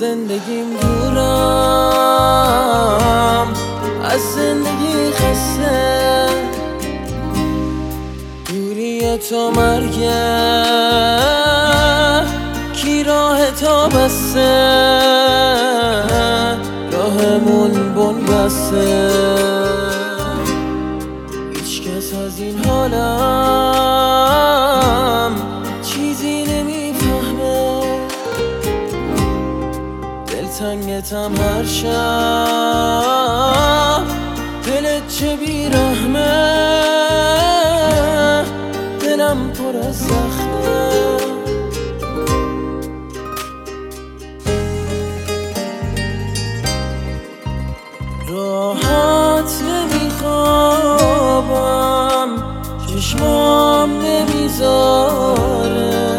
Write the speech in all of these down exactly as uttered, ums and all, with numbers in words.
زندگیم دورم، از زندگی خسته، دوری تو مرگه، کی راه تا بسته، راهمون بن بسته. هیچ کس از این حالم چیزی نمیفهمه، دلتنگتم هر شب، دلت چه بیرحمه، دلم پر از زخمه. راحت نمیخوابم، چشمام نمیذاره،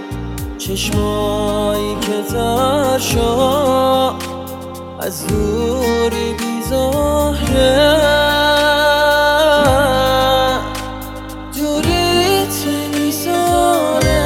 چشمایی که تر شد از دوری بیزاره، دوریت نمیذاره.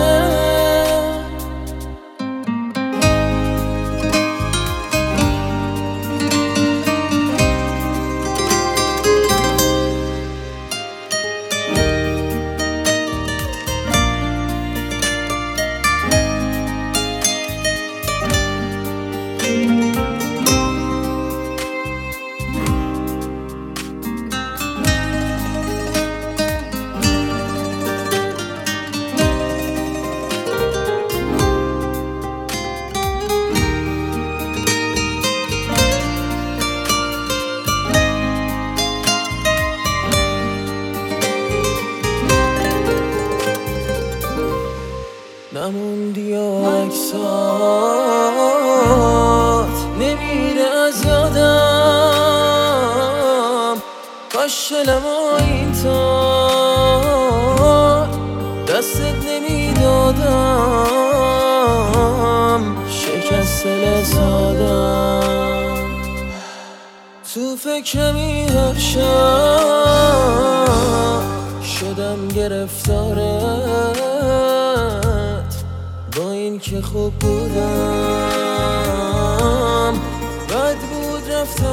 نموندی و عکسات نمیره از یادم، کاش دلم این تا دستت نمیدادم، شکست دل سادم. تو فکرمی هر شب شدم گرفتارت، با این که خوب بودم بد بود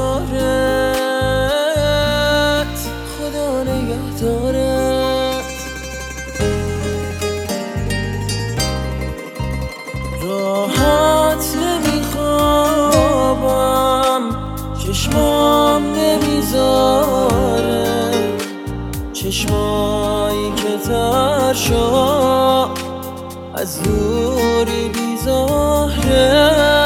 رفتارت، خدا نگهدارت. راحت نمیخوابم، چشمام نمیذاره، چشمایی که تر شد از دوری بیزاره.